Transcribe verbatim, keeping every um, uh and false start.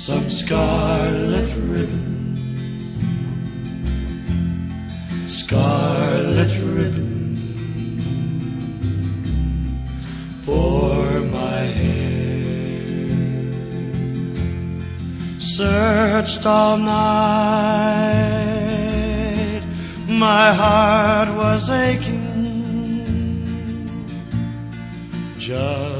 some scarlet ribbon, scarlet ribbon for my hair. Searched all night, my heart was aching, just